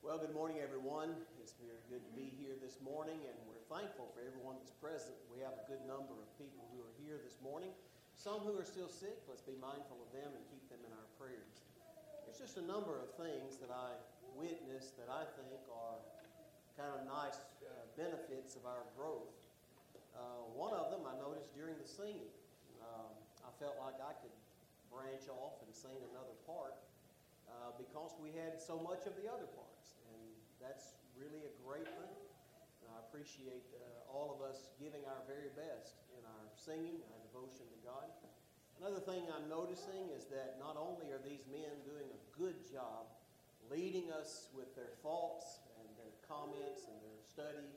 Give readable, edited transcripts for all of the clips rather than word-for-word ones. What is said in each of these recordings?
Well, good morning, everyone. It's very good to be here this morning, and we're thankful for everyone that's present. We have a good number of people who are here this morning. Some who are still sick, let's be mindful of them and keep them in our prayers. There's just a number of things that I witnessed that I think are kind of nice benefits of our growth. One of them I noticed during the singing. I felt like I could branch off and sing another part because we had so much of the other parts, and that's really a great thing. And I appreciate all of us giving our very best in our singing, our devotion to God. Another thing I'm noticing is that not only are these men doing a good job leading us with their thoughts and their comments and their study,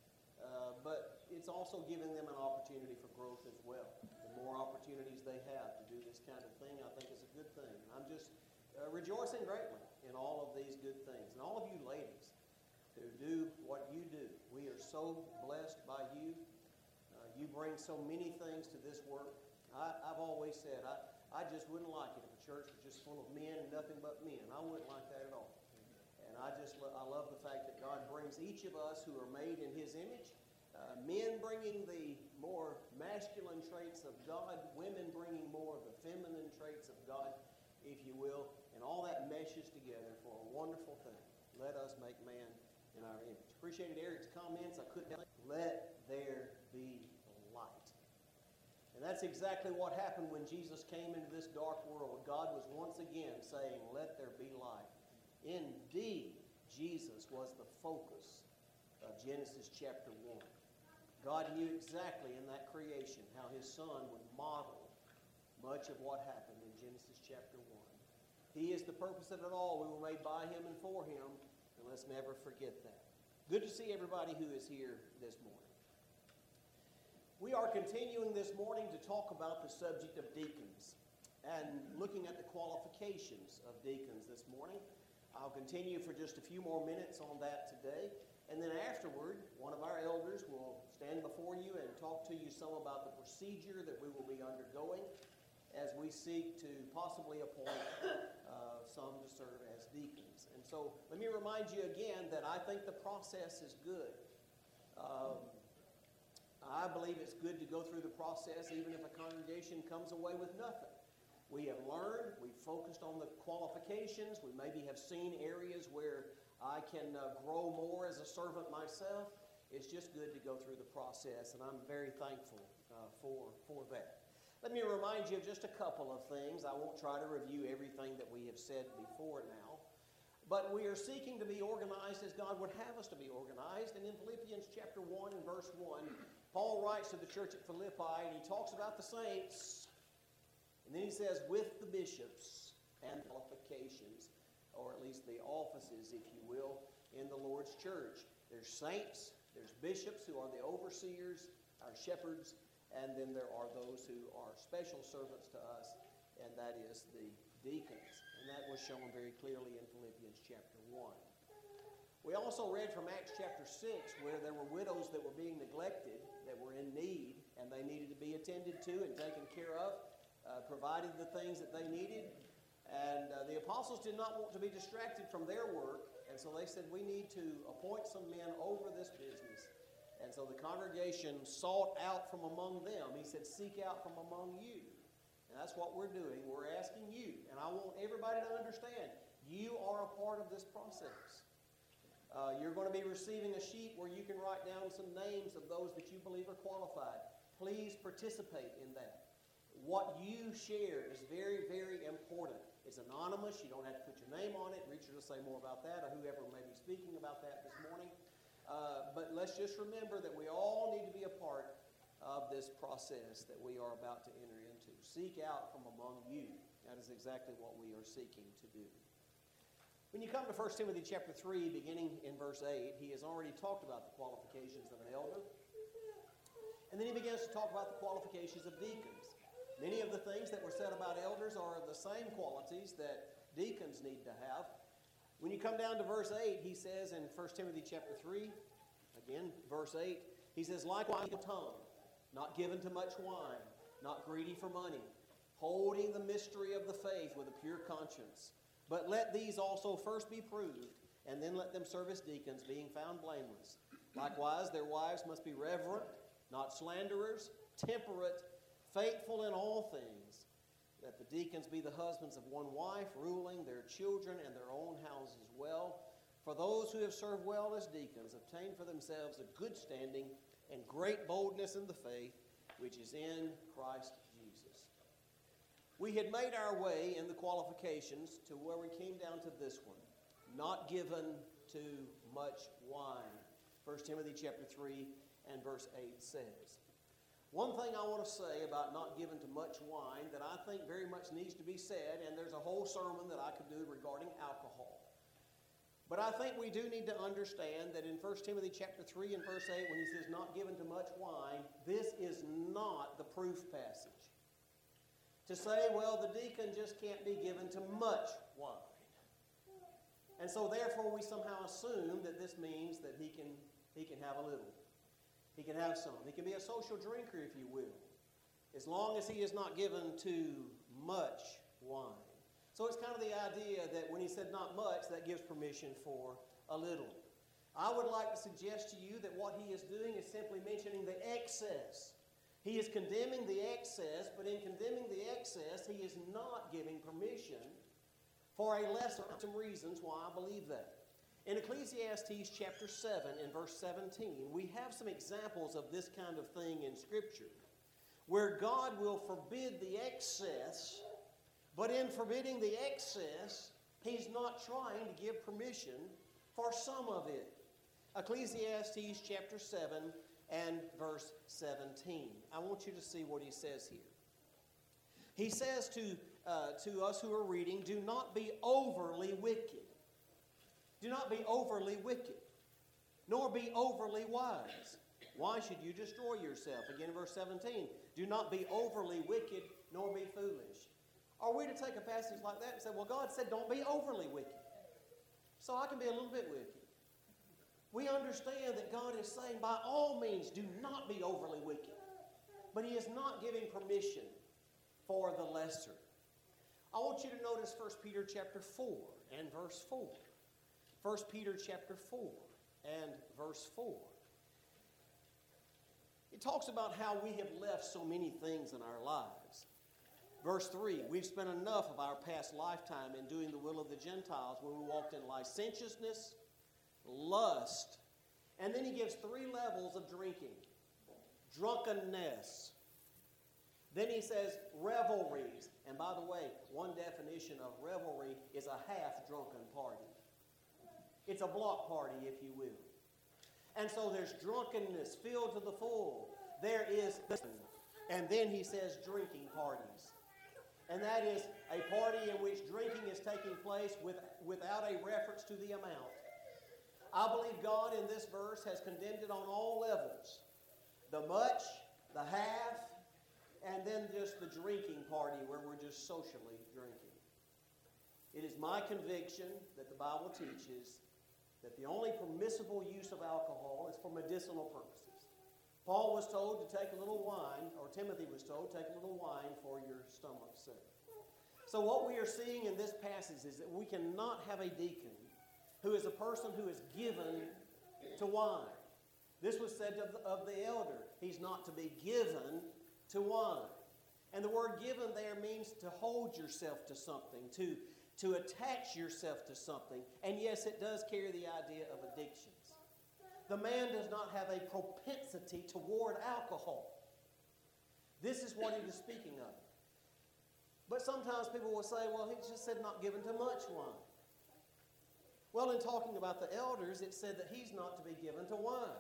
but it's also giving them an opportunity for growth as well. The more opportunities they have to do this kind of thing, I think is a good thing. And I'm just rejoicing greatly in all of these good things. And all of you ladies who do what you do, we are so blessed by you. You bring so many things to this work. I've always said, I just wouldn't like it if a church was just full of men and nothing but men. I wouldn't like that at all. And I love the fact that God brings each of us who are made in His image, men bringing the more masculine traits of God, women bringing more of the feminine traits of God, if you will, and all that meshes together for a wonderful thing. Let us make man in our image. Appreciated Eric's comments. I couldn't help it. Let there be light. And that's exactly what happened when Jesus came into this dark world. God was once again saying, let there be light. Indeed, Jesus was the focus of Genesis chapter 1. God knew exactly in that creation how His Son would model much of what happened in Genesis chapter 1. He is the purpose of it all. We were made by Him and for Him, and let's never forget that. Good to see everybody who is here this morning. We are continuing this morning to talk about the subject of deacons and looking at the qualifications of deacons this morning. I'll continue for just a few more minutes on that today. And then afterward, one of our elders will stand before you and talk to you some about the procedure that we will be undergoing as we seek to possibly appoint some to serve as deacons. And so let me remind you again that I think the process is good. I believe it's good to go through the process even if a congregation comes away with nothing. We have learned, we've focused on the qualifications, we maybe have seen areas where I can grow more as a servant myself. It's just good to go through the process, and I'm very thankful for that. Let me remind you of just a couple of things. I won't try to review everything that we have said before now. But we are seeking to be organized as God would have us to be organized. And in Philippians chapter 1 and verse 1, Paul writes to the church at Philippi, and he talks about the saints. And then he says, with the bishops and qualifications, or at least the offices, if you will, in the Lord's church. There's saints, there's bishops who are the overseers, our shepherds, and then there are those who are special servants to us, and that is the deacons. And that was shown very clearly in Philippians chapter 1. We also read from Acts chapter 6 where there were widows that were being neglected, that were in need, and they needed to be attended to and taken care of, provided the things that they needed. And the apostles did not want to be distracted from their work, and so they said, we need to appoint some men over this business. And so the congregation sought out from among them. He said, seek out from among you. And that's what we're doing. We're asking you. And I want everybody to understand, you are a part of this process. You're going to be receiving a sheet where you can write down some names of those that you believe are qualified. Please participate in that. What you share is very, very important. It's anonymous. You don't have to put your name on it. Richard will say more about that, or whoever may be speaking about that this morning. But let's just remember that we all need to be a part of this process that we are about to enter into. Seek out from among you. That is exactly what we are seeking to do. When you come to 1 Timothy chapter 3, beginning in verse 8, he has already talked about the qualifications of an elder. And then he begins to talk about the qualifications of deacons. Many of the things that were said about elders are the same qualities that deacons need to have. When you come down to verse 8, he says in 1 Timothy chapter 3, again, verse 8, he says, likewise a tongue, not given to much wine, not greedy for money, holding the mystery of the faith with a pure conscience. But let these also first be proved, and then let them serve as deacons, being found blameless. Likewise, their wives must be reverent, not slanderers, temperate, faithful in all things. Let the deacons be the husbands of one wife, ruling their children and their own houses well. For those who have served well as deacons obtain for themselves a good standing and great boldness in the faith, which is in Christ Jesus. We had made our way in the qualifications to where we came down to this one. Not given to much wine. 1 Timothy chapter 3 and verse 8 says. One thing I want to say about not given to much wine that I think very much needs to be said, and there's a whole sermon that I could do regarding alcohol. But I think we do need to understand that in 1 Timothy chapter 3 and verse 8, when he says not given to much wine, this is not the proof passage. To say, well, the deacon just can't be given to much wine. And so therefore we somehow assume that this means that he can have a little. He can have some. He can be a social drinker, if you will, as long as he is not given to much wine. So it's kind of the idea that when he said not much, that gives permission for a little. I would like to suggest to you that what he is doing is simply mentioning the excess. He is condemning the excess, but in condemning the excess, he is not giving permission for a lesser. Some reasons why I believe that. In Ecclesiastes chapter 7 and verse 17, we have some examples of this kind of thing in Scripture, where God will forbid the excess, but in forbidding the excess, he's not trying to give permission for some of it. Ecclesiastes chapter 7 and verse 17. I want you to see what he says here. He says to us who are reading, do not be overly wicked. Do not be overly wicked, nor be overly wise. Why should you destroy yourself? Again, verse 17. Do not be overly wicked, nor be foolish. Are we to take a passage like that and say, well, God said don't be overly wicked, so I can be a little bit wicked? We understand that God is saying by all means do not be overly wicked, but he is not giving permission for the lesser. I want you to notice 1 Peter chapter 4 and verse 4. 1 Peter chapter 4 and verse 4. It talks about how we have left so many things in our lives. Verse 3, we've spent enough of our past lifetime in doing the will of the Gentiles, where we walked in licentiousness, lust, and then he gives 3 levels of drinking. Drunkenness. Then he says revelries. And by the way, one definition of revelry is a half-drunken party. It's a block party, if you will. And so there's drunkenness, filled to the full. There is, and then he says drinking parties. And that is a party in which drinking is taking place without a reference to the amount. I believe God in this verse has condemned it on all levels. The much, the half, and then just the drinking party where we're just socially drinking. It is my conviction that the Bible teaches that the only permissible use of alcohol is for medicinal purposes. Paul was told to take a little wine, or Timothy was told, take a little wine for your stomach's sake. So what we are seeing in this passage is that we cannot have a deacon who is a person who is given to wine. This was said of the elder. He's not to be given to wine. And the word given there means to hold yourself to something, to attach yourself to something. And yes, it does carry the idea of addictions. The man does not have a propensity toward alcohol. This is what he was speaking of. But sometimes people will say, well, he just said not given to much wine. Well, in talking about the elders, it said that he's not to be given to wine.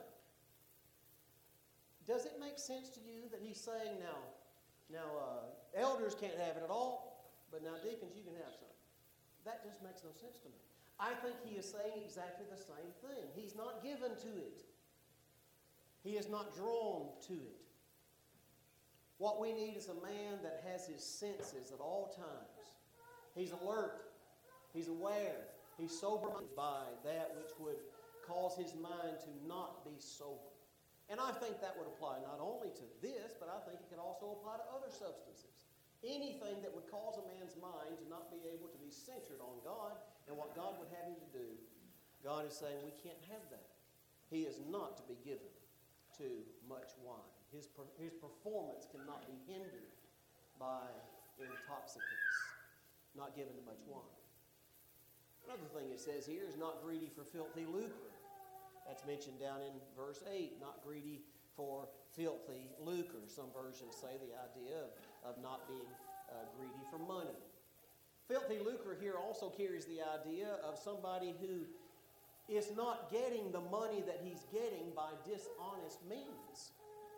Does it make sense to you that he's saying elders can't have it at all, but now deacons, you can have some? That just makes no sense to me. I think he is saying exactly the same thing. He's not given to it. He is not drawn to it. What we need is a man that has his senses at all times. He's alert. He's aware. He's sober by that which would cause his mind to not be sober. And I think that would apply not only to this, but I think it could also apply to other substances. Anything that would cause a man's mind to not be able to be centered on God and what God would have him to do, God is saying we can't have that. He is not to be given to much wine. His performance cannot be hindered by intoxicants, not given to much wine. Another thing it says here is not greedy for filthy lucre. That's mentioned down in verse 8, not greedy for filthy lucre. Some versions say the idea of not being greedy for money. Filthy lucre here also carries the idea of somebody who is not getting the money that he's getting by dishonest means.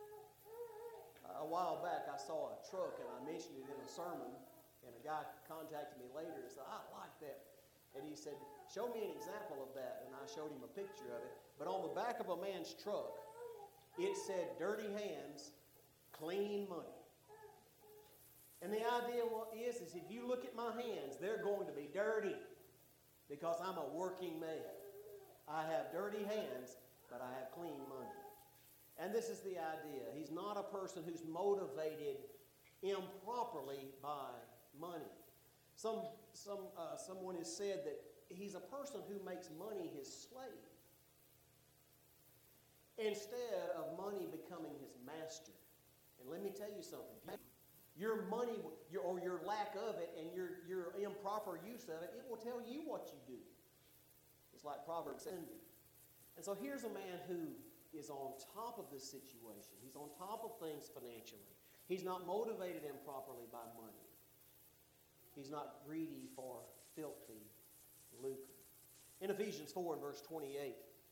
A while back I saw a truck, and I mentioned it in a sermon, and a guy contacted me later and said, I like that. And he said, show me an example of that. And I showed him a picture of it. But on the back of a man's truck, it said, dirty hands, clean money. And the idea is if you look at my hands, they're going to be dirty because I'm a working man. I have dirty hands, but I have clean money. And this is the idea. He's not a person who's motivated improperly by money. Someone has said that he's a person who makes money his slave instead of money becoming his master. And let me tell you something. Your money or your lack of it and your improper use of it, it will tell you what you do. It's like Proverbs 70. And so here's a man who is on top of this situation. He's on top of things financially. He's not motivated improperly by money. He's not greedy for filthy lucre. In Ephesians 4 and verse 28,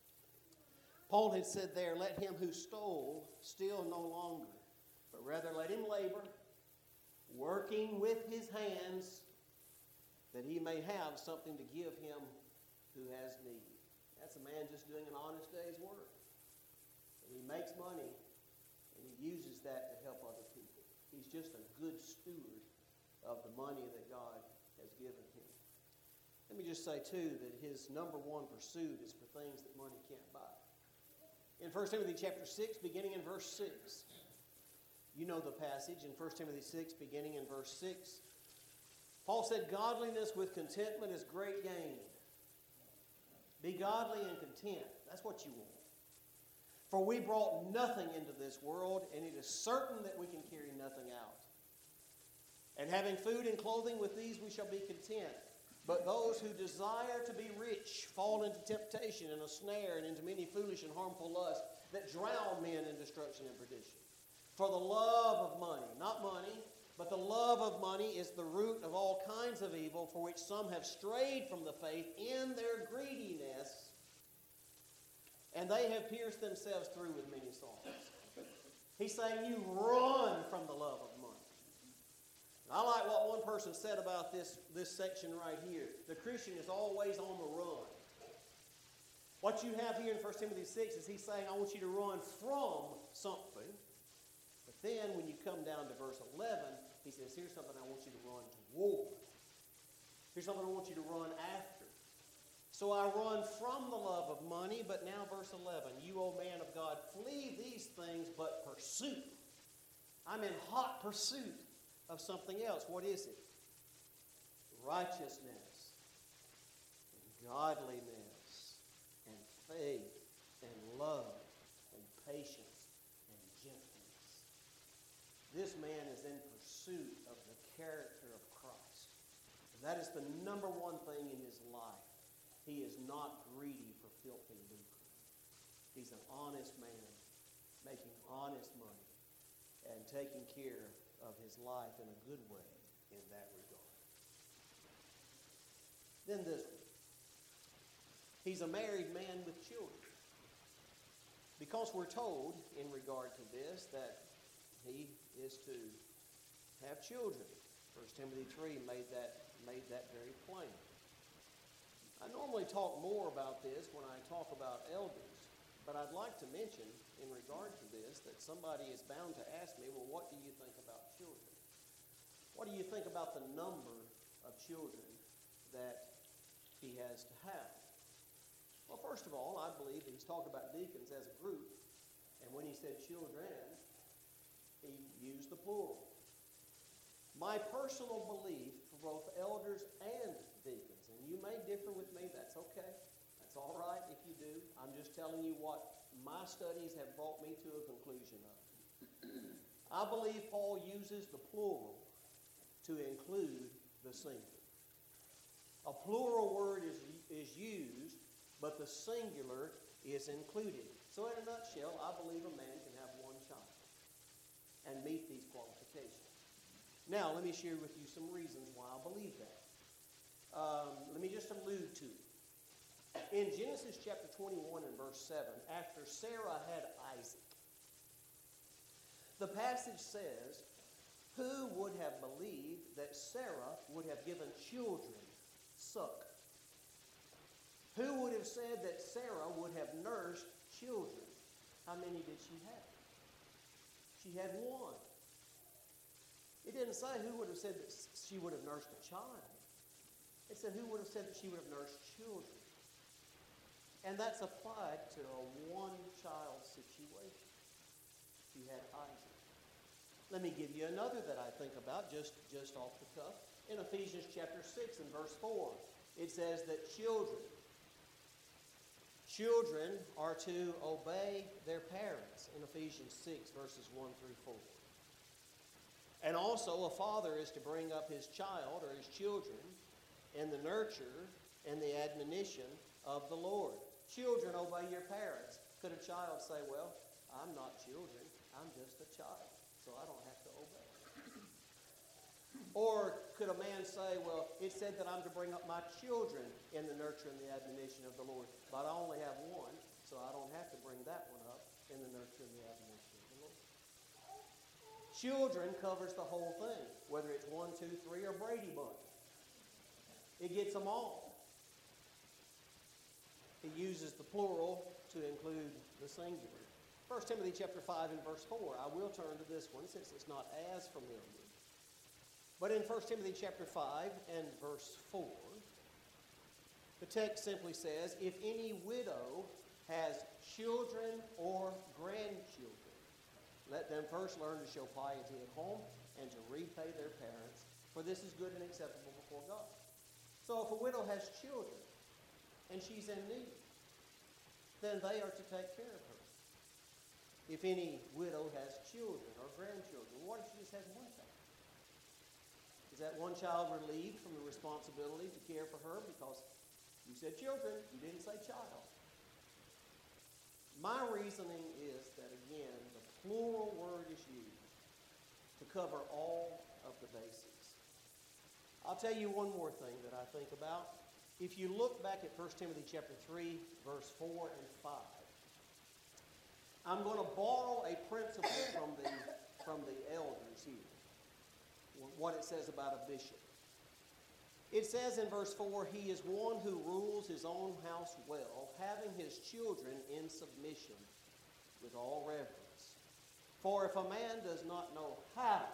Paul had said there, let him who stole steal no longer, but rather let him labor, working with his hands, that he may have something to give him who has need. That's a man just doing an honest day's work. And he makes money, and he uses that to help other people. He's just a good steward of the money that God has given him. Let me just say, too, that his number one pursuit is for things that money can't buy. In 1 Timothy chapter 6, beginning in verse 6, you know the passage in 1 Timothy 6, beginning in verse 6. Paul said, godliness with contentment is great gain. Be godly and content. That's what you want. For we brought nothing into this world, and it is certain that we can carry nothing out. And having food and clothing, with these we shall be content. But those who desire to be rich fall into temptation and a snare and into many foolish and harmful lusts that drown men in destruction and perdition. For the love of money, not money, but the love of money is the root of all kinds of evil, for which some have strayed from the faith in their greediness, and they have pierced themselves through with many sorrows. He's saying you run from the love of money. I like what one person said about this section right here. The Christian is always on the run. What you have here in 1 Timothy 6 is he's saying, I want you to run from something. But then when you come down to verse 11, he says, here's something I want you to run toward. Here's something I want you to run after. So I run from the love of money, but now verse 11, you, O man of God, flee these things, but pursue. I'm in hot pursuit of something else. What is it? Righteousness, and godliness, and faith, and love, and patience, and gentleness. This man is in pursuit of the character of Christ. And that is the number one thing in his life. He is not greedy for filthy lucre. He's an honest man, making honest money, and taking care of his life in a good way in that regard. Then this one. He's a married man with children. Because we're told in regard to this that he is to have children. 1 Timothy 3 made that very plain. I normally talk more about this when I talk about elders, but I'd like to mention in regard to this that somebody is bound to ask me, well, what do you think about children? What do you think about the number of children that he has to have? Well, first of all, I believe that he's talking about deacons as a group, and when he said children, he used the plural. My personal belief for both elders and deacons, and you may differ with me, that's okay. That's It's all right if you do. I'm just telling you what my studies have brought me to a conclusion of. I believe Paul uses the plural to include the singular. A plural word is used, but the singular is included. So in a nutshell, I believe a man can have one child and meet these qualifications. Now, let me share with you some reasons why I believe that. Let me just allude to it. In Genesis chapter 21 and verse 7, after Sarah had Isaac, the passage says, who would have believed that Sarah would have given children suck? Who would have said that Sarah would have nursed children? How many did she have? She had one. It didn't say who would have said that she would have nursed a child. It said who would have said that she would have nursed children. And that's applied to a one-child situation. She had Isaac. Let me give you another that I think about just off the cuff. In Ephesians chapter 6 and verse 4, it says that children are to obey their parents in Ephesians 6 verses 1 through 4. And also a father is to bring up his child or his children in the nurture and the admonition of the Lord. Children, obey your parents. Could a child say, well, I'm not children, I'm just a child, so I don't have to obey? Or could a man say, well, it said that I'm to bring up my children in the nurture and the admonition of the Lord, but I only have one, so I don't have to bring that one up in the nurture and the admonition of the Lord. Children covers the whole thing, whether it's 1, 2, 3, or Brady Bunch. It gets them all. He uses the plural to include the singular. 1 Timothy chapter 5 and verse 4. I will turn to this one since it's not as familiar. But in 1 Timothy chapter 5 and verse 4, the text simply says, if any widow has children or grandchildren, let them first learn to show piety at home and to repay their parents, for this is good and acceptable before God. So if a widow has children and she's in need, then they are to take care of her. If any widow has children or grandchildren, what if she just has one child? Is that one child relieved from the responsibility to care for her because you said children, you didn't say child? My reasoning is that, again, the plural word is used to cover all of the basics. I'll tell you one more thing that I think about. If you look back at 1 Timothy chapter 3, verse 4 and 5, I'm going to borrow a principle from the elders here, what it says about a bishop. It says in verse 4, he is one who rules his own house well, having his children in submission with all reverence. For if a man does not know how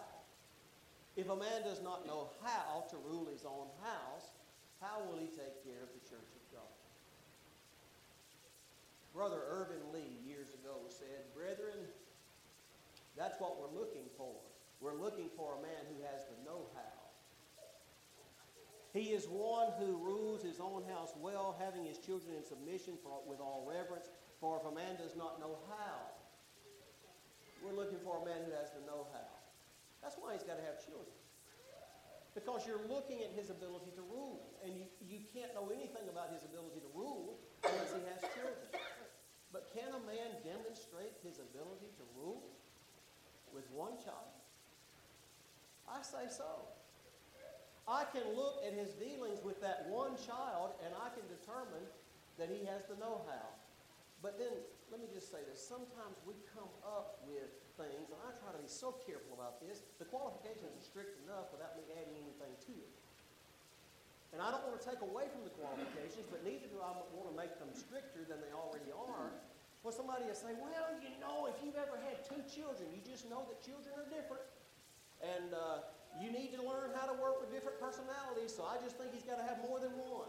to rule his own house, how will he take care of the church of God? Brother Irvin Lee years ago said, brethren, that's what we're looking for. We're looking for a man who has the know-how. He is one who rules his own house well, having his children in submission with all reverence. For if a man does not know how, we're looking for a man who has the know-how. That's why he's got to have children. Because you're looking at his ability to rule. And you can't know anything about his ability to rule unless he has children. But can a man demonstrate his ability to rule with one child? I say so. I can look at his dealings with that one child and I can determine that he has the know-how. But then, let me just say this. Sometimes we come up with things, and I try to be so careful about this. The qualifications are strict enough without me adding anything to it. And I don't want to take away from the qualifications, but neither do I want to make them stricter than they already are. Well, somebody will say, well, you know, if you've ever had 2 children, you just know that children are different. And you need to learn how to work with different personalities, so I just think he's got to have more than one.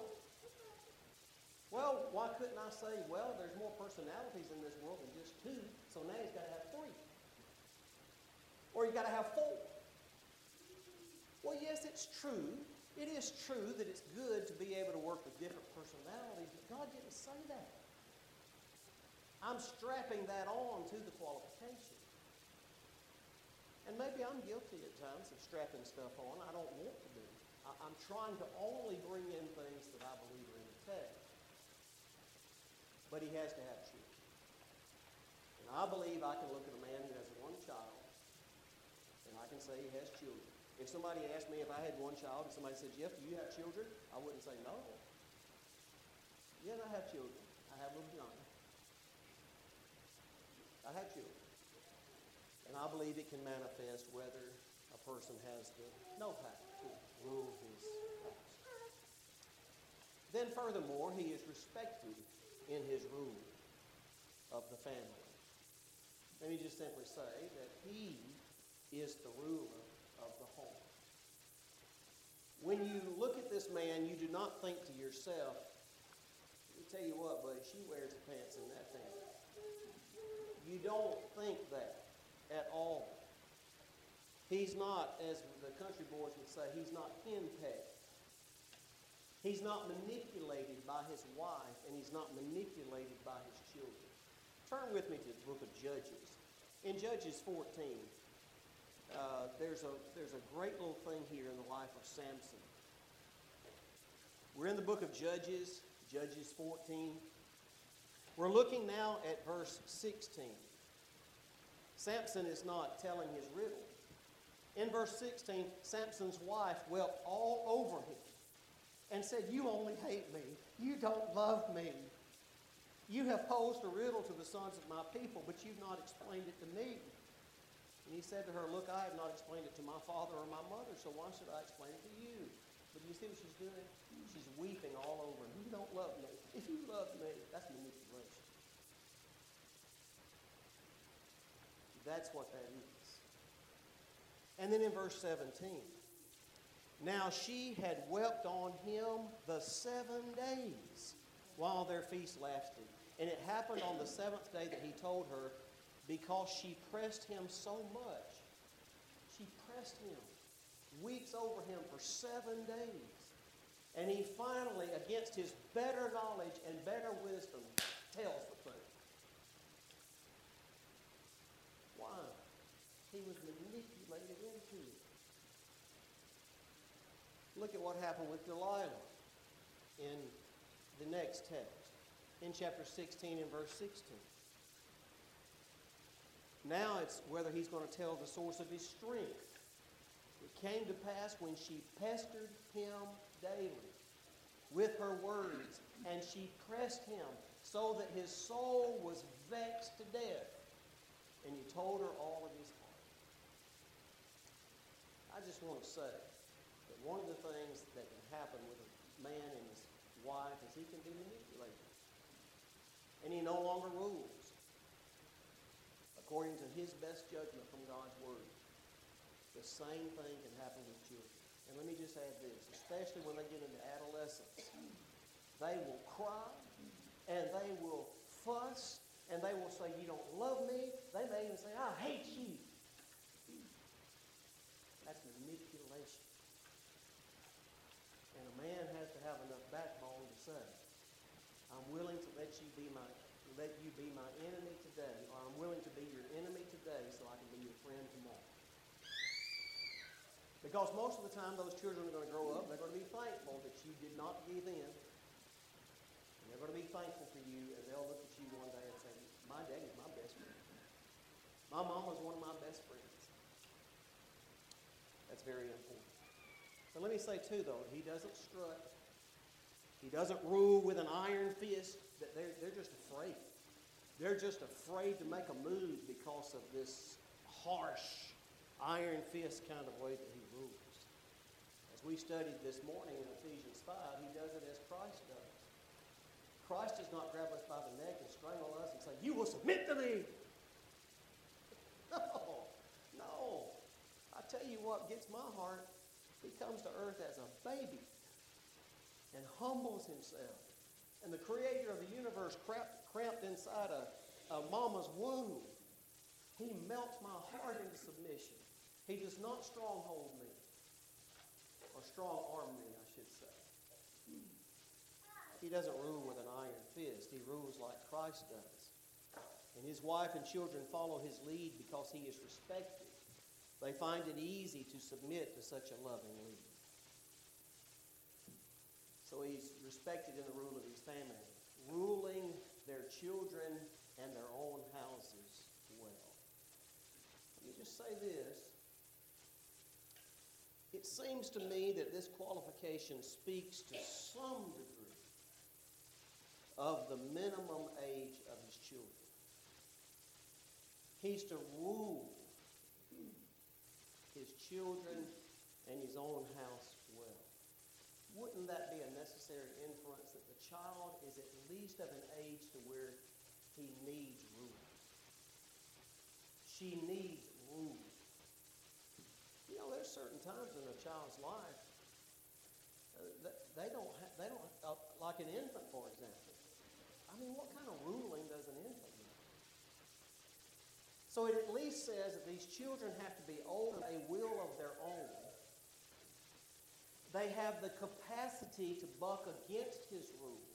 Well, why couldn't I say, well, there's more personalities in this world than just 2, so now he's got to have 3. Or he's got to have 4. Well, yes, it's true It is true that it's good to be able to work with different personalities, but God didn't say that. I'm strapping that on to the qualification. And maybe I'm guilty at times of strapping stuff on I don't want to do. I'm trying to only bring in things that I believe are in the text. But he has to have children. And I believe I can look at a man who has one child, and I can say he has children. If somebody asked me if I had one child, and somebody said, Jeff, do you have children? I wouldn't say no. Yes, I have children. I have little John. I have children. And I believe it can manifest whether a person has the know-how to rule his house. Then furthermore, he is respected in his rule of the family. Let me just simply say that he is the ruler of the home. When you look at this man, you do not think to yourself, let me tell you what, buddy, she wears the pants in that family. You don't think that at all. He's not, as the country boys would say, he's not henpecked. He's not manipulated by his wife, and he's not manipulated by his children. Turn with me to the book of Judges. In Judges 14, there's a great little thing here in the life of Samson. We're in the book of Judges, Judges 14. We're looking now at verse 16. Samson is not telling his riddle. In verse 16, Samson's wife wept all over him and said, "You only hate me. You don't love me. You have posed a riddle to the sons of my people, but you've not explained it to me." And he said to her, "Look, I have not explained it to my father or my mother, so why should I explain it to you?" But you see what she's doing? She's weeping all over him. "You don't love me. If you love me," that's manipulation. That's what that is. And then in verse 17, now she had wept on him the 7 days while their feast lasted. And it happened on the 7th day that he told her, because she pressed him so much. She pressed him, weeps over him for 7 days. And he finally, against his better knowledge and better wisdom, tells the truth. Why? He was manipulated into it. Look at what happened with Delilah in the next text, in chapter 16 and verse 16. Now it's whether he's going to tell the source of his strength. It came to pass when she pestered him daily with her words, and she pressed him so that his soul was vexed to death. And he told her all of his heart. I just want to say that one of the things that can happen with a man and his wife is he can be manipulated. And he no longer rules according to his best judgment from God's Word. The same thing can happen with children. And let me just add this, especially when they get into adolescence. They will cry, and they will fuss, and they will say, "You don't love me." They may even say, "I hate you." That's manipulation. And a man has to have enough backbone to say, "I'm willing to let you be my enemy today, or I'm willing to be your enemy today so I can be your friend tomorrow." Because most of the time those children are going to grow up, they're going to be thankful that you did not give in. And they're going to be thankful for you, and they'll look at you one day and say, "My daddy's my best friend. My mom was one of my best friends." That's very important. So let me say too, though, he doesn't strut. He doesn't rule with an iron fist. They're just afraid. They're just afraid to make a move because of this harsh, iron fist kind of way that he rules. As we studied this morning in Ephesians 5, he does it as Christ does. Christ does not grab us by the neck and strangle us and say, "You will submit to me." No. I tell you what gets my heart. He comes to earth as a baby and humbles himself. And the creator of the universe cramped inside a mama's womb. He melts my heart into submission. He does not stronghold me. or strong-arm me, I should say. He doesn't rule with an iron fist. He rules like Christ does. And his wife and children follow his lead because he is respected. They find it easy to submit to such a loving lead. So he's respected in the rule of his family, ruling their children and their own houses well. Let me just say this. It seems to me that this qualification speaks to some degree of the minimum age of his children. He's to rule his children and his own house well. Wouldn't that be a necessary inference that the child is at least of an age to where he needs rule? She needs rule. You know, there's certain times in a child's life they don't like an infant, for example. I mean, what kind of ruling does an infant need? So it at least says that these children have to be old and a will of their own. They have the capacity to buck against his rule.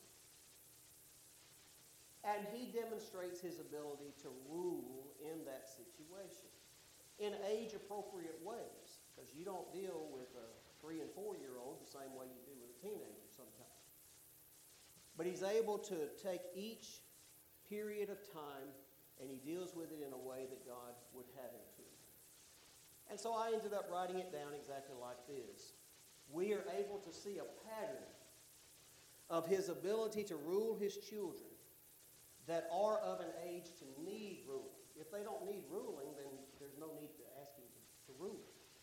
And he demonstrates his ability to rule in that situation in age-appropriate ways. Because you don't deal with a 3- and 4-year-old the same way you do with a teenager sometimes. But he's able to take each period of time and he deals with it in a way that God would have him to. And so I ended up writing it down exactly like this. We are able to see a pattern of his ability to rule his children that are of an age to need ruling. If they don't need ruling, then there's no need to ask him to rule.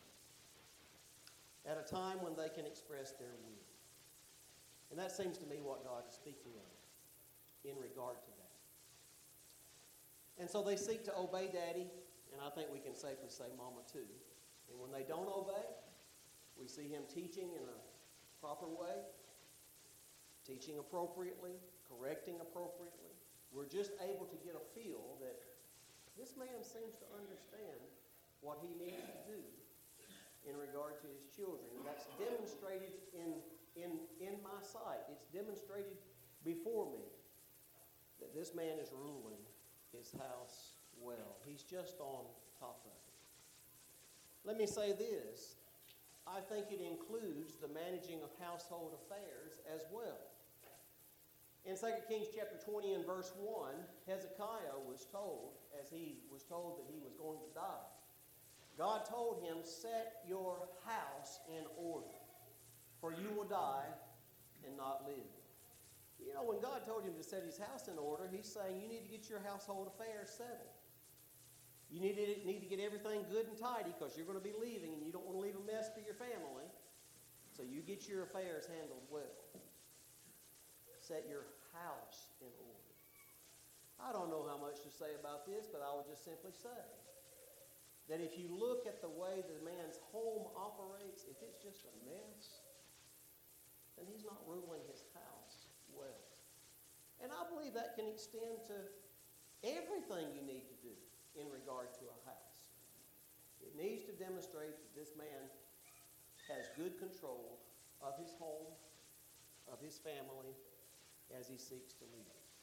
At a time when they can express their will. And that seems to me what God is speaking of in regard to that. And so they seek to obey Daddy, and I think we can safely say Mama too. And when they don't obey, we see him teaching in a proper way, teaching appropriately, correcting appropriately. We're just able to get a feel that this man seems to understand what he needs to do in regard to his children. That's demonstrated in my sight. It's demonstrated before me that this man is ruling his house well. He's just on top of it. Let me say this. I think it includes the managing of household affairs as well. In 2 Kings chapter 20 and verse 1, Hezekiah was told, as he was told that he was going to die, God told him, set your house in order, for you will die and not live. You know, when God told him to set his house in order, he's saying you need to get your household affairs settled. You need to get everything good and tidy because you're going to be leaving and you don't want to leave a mess for your family. So you get your affairs handled well. Set your house in order. I don't know how much to say about this, but I would just simply say that if you look at the way the man's home operates, if it's just a mess, then he's not ruling his house well. And I believe that can extend to everything you need to do in regard to a house. It needs to demonstrate that this man has good control of his home, of his family, as he seeks to lead it.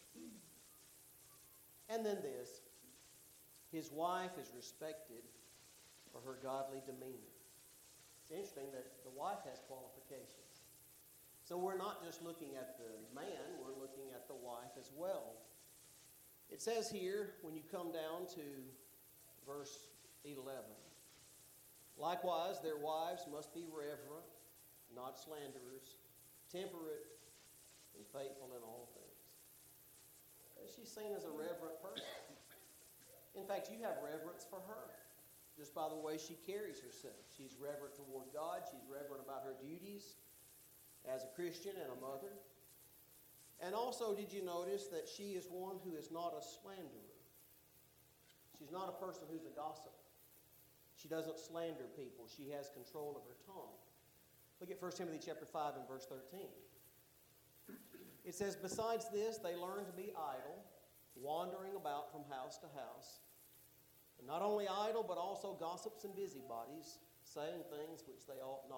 And then this, his wife is respected for her godly demeanor. It's interesting that the wife has qualifications. So we're not just looking at the man, we're looking at the wife as well. It says here, when you come down to verse 11, likewise their wives must be reverent, not slanderers, temperate, and faithful in all things. She's seen as a reverent person. In fact, you have reverence for her just by the way she carries herself. She's reverent toward God. She's reverent about her duties as a Christian and a mother. And also, did you notice that she is one who is not a slanderer? She's not a person who's a gossip. She doesn't slander people. She has control of her tongue. Look at 1 Timothy chapter 5 and verse 13. It says, besides this, they learn to be idle, wandering about from house to house. And not only idle, but also gossips and busybodies, saying things which they ought not.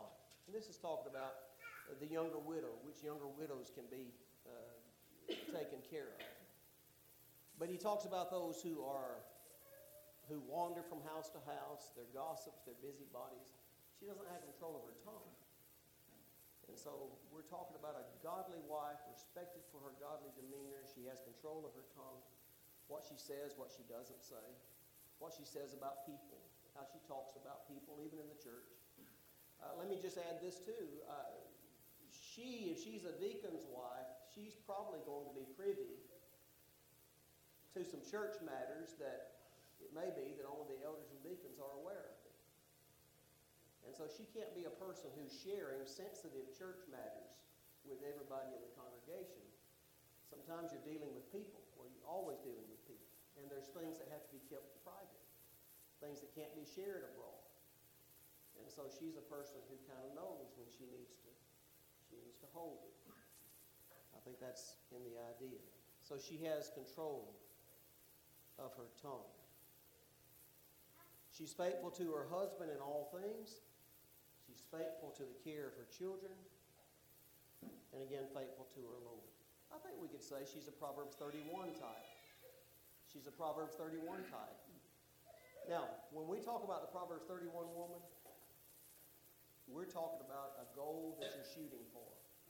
And this is talking about the younger widow, which younger widows can be taken care of. But he talks about those who wander from house to house, they're gossips, they're busybodies. She doesn't have control of her tongue. And so we're talking about a godly wife, respected for her godly demeanor. She has control of her tongue, what she says, what she doesn't say, what she says about people, how she talks about people, even in the church. Let me just add this too. If she's a deacon's wife, she's probably going to be privy to some church matters that it may be that only the elders and deacons are aware of. And so she can't be a person who's sharing sensitive church matters with everybody in the congregation. Sometimes you're dealing with people, or you're always dealing with people. And there's things that have to be kept private, things that can't be shared abroad. And so she's a person who kind of knows when she needs to hold it. I think that's in the idea. So she has control of her tongue. She's faithful to her husband in all things. She's faithful to the care of her children. And again, faithful to her Lord. I think we could say she's a Proverbs 31 type. She's a Proverbs 31 type. Now, when we talk about the Proverbs 31 woman, we're talking about a goal that you're shooting for.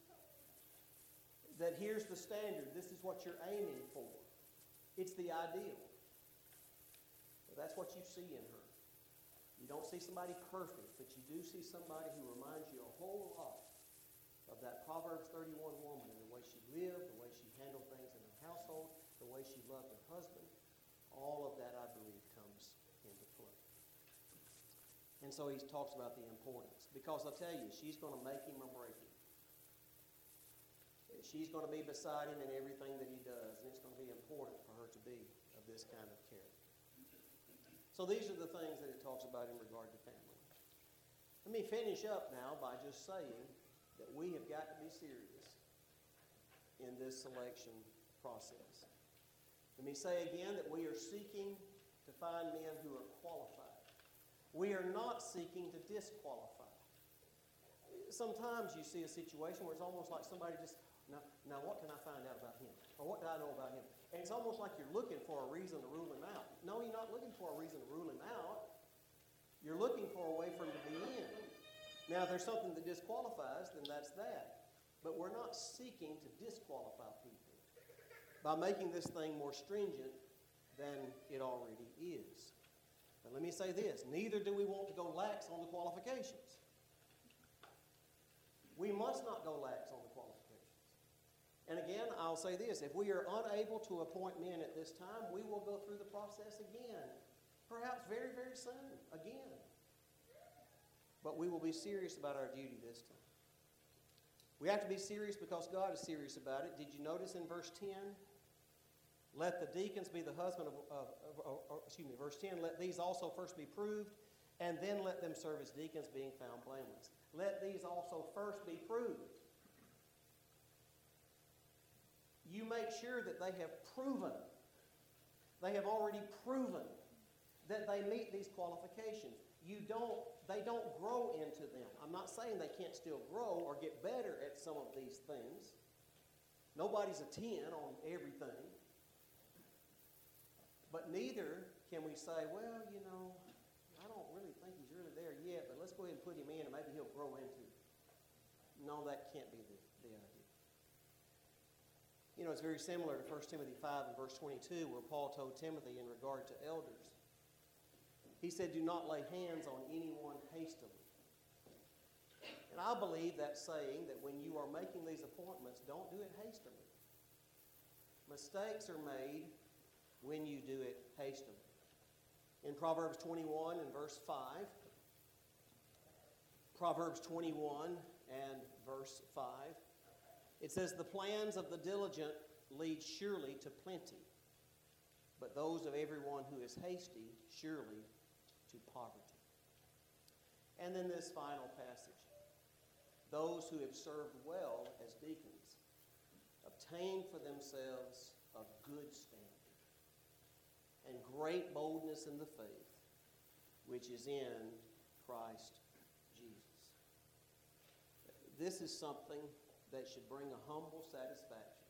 That here's the standard. This is what you're aiming for. It's the ideal. That's what you see in her. You don't see somebody perfect, but you do see somebody who reminds you a whole lot of that Proverbs 31 woman in the way she lived, the way she handled things in her household, the way she loved her husband. All of that, I believe, comes into play. And so he talks about the importance. Because I'll tell you, she's going to make him or break him. She's going to be beside him in everything that he does, and it's going to be important for her to be of this kind of character. So these are the things that it talks about in regard to family. Let me finish up now by just saying that we have got to be serious in this selection process. Let me say again that we are seeking to find men who are qualified. We are not seeking to disqualify. Sometimes you see a situation where it's almost like somebody just, now what can I find out about him? Or what do I know about him? And it's almost like you're looking for a reason to rule him out. No, you're not looking for a reason to rule him out. You're looking for a way for him to be in. Now, if there's something that disqualifies, then that's that. But we're not seeking to disqualify people by making this thing more stringent than it already is. But let me say this, neither do we want to go lax on the qualifications. We must not go lax on the qualifications. And again, I'll say this, if we are unable to appoint men at this time, we will go through the process again. Perhaps very, very soon, again. But we will be serious about our duty this time. We have to be serious because God is serious about it. Did you notice in verse 10? Let the deacons be the husband verse 10, let these also first be proved, and then let them serve as deacons, being found blameless. Let these also first be proved. You make sure that they have proven, they have already proven that they meet these qualifications. They don't grow into them. I'm not saying they can't still grow or get better at some of these things. Nobody's a 10 on everything. But neither can we say, well, I don't really think he's really there yet, but let's go ahead and put him in and maybe he'll grow into it. No, that can't be the idea. It's very similar to 1 Timothy 5 and verse 22 where Paul told Timothy in regard to elders. He said, do not lay hands on anyone hastily. And I believe that saying that when you are making these appointments, don't do it hastily. Mistakes are made when you do it hastily. In Proverbs 21 and verse 5, Proverbs 21 and verse 5, it says, the plans of the diligent lead surely to plenty, but those of everyone who is hasty surely to poverty. And then this final passage. Those who have served well as deacons obtain for themselves a good standing and great boldness in the faith, which is in Christ Jesus. this is something that should bring a humble satisfaction.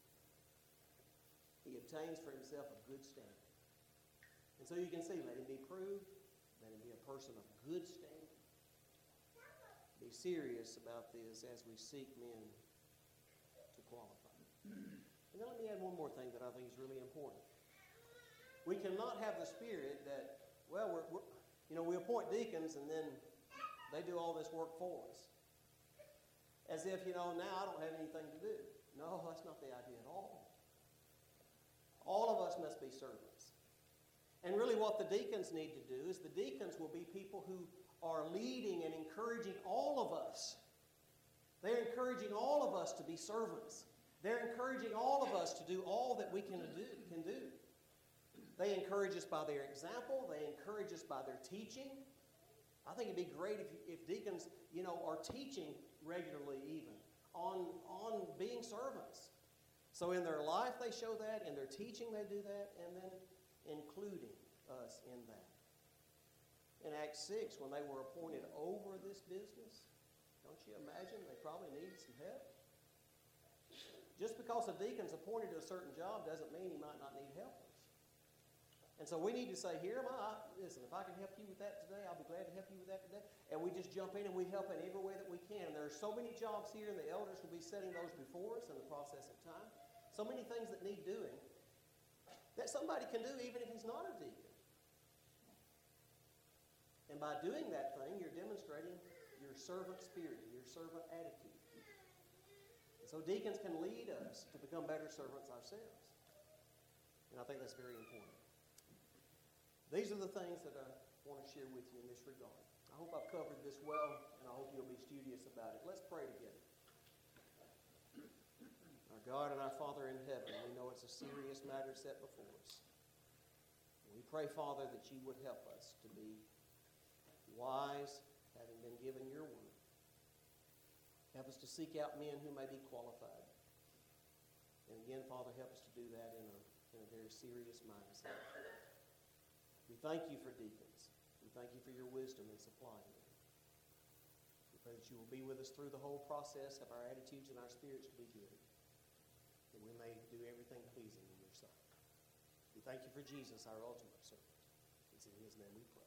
He obtains for himself a good standing. And so you can see, let him be proved, let him be a person of good standing. Be serious about this as we seek men to qualify. And then let me add one more thing that I think is really important. We cannot have the spirit that, well, we appoint deacons and then they do all this work for us. As if, now I don't have anything to do. No, that's not the idea at all. All of us must be servants. And really what the deacons need to do is the deacons will be people who are leading and encouraging all of us. They're encouraging all of us to be servants. They're encouraging all of us to do all that we can do. They encourage us by their example. They encourage us by their teaching. I think it'd be great if deacons, are teaching regularly even on being servants. So in their life they show that, in their teaching they do that, and then including us in that. In Acts 6, when they were appointed over this business, don't you imagine they probably needed some help? Just because a deacon's appointed to a certain job doesn't mean he might not need helpers. And so we need to say, here am I. Listen, if I can help you with that today, I'll be glad to help you with that today. And we just jump in and we help in every way that we can. And there are so many jobs here, and the elders will be setting those before us in the process of time. So many things that need doing that somebody can do even if he's not a deacon. And by doing that thing, you're demonstrating your servant spirit, your servant attitude. And so deacons can lead us to become better servants ourselves. And I think that's very important. These are the things that I want to share with you in this regard. I hope I've covered this well, and I hope you'll be studious about it. Let's pray together. Our God and our Father in heaven, we know it's a serious matter set before us. We pray, Father, that you would help us to be wise, having been given your word. Help us to seek out men who may be qualified. And again, Father, help us to do that in a very serious mindset. We thank you for deacons. We thank you for your wisdom in supplying them. We pray that you will be with us through the whole process of our attitudes and our spirits to be good. That we may do everything pleasing in your sight. We thank you for Jesus, our ultimate servant. It's in his name we pray.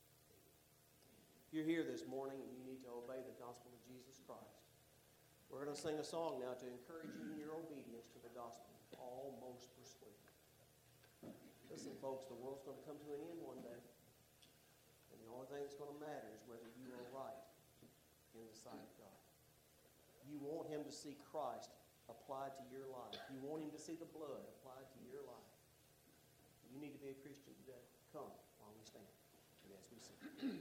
If you're here this morning and you need to obey the gospel of Jesus Christ, we're going to sing a song now to encourage you in your obedience to the gospel. Almost persuaded. Listen, folks, the world's going to come to an end one day. And the only thing that's going to matter is whether you are right in the sight of God. You want him to see Christ applied to your life. You want him to see the blood applied to your life. You need to be a Christian today. Come while we stand and as we sing.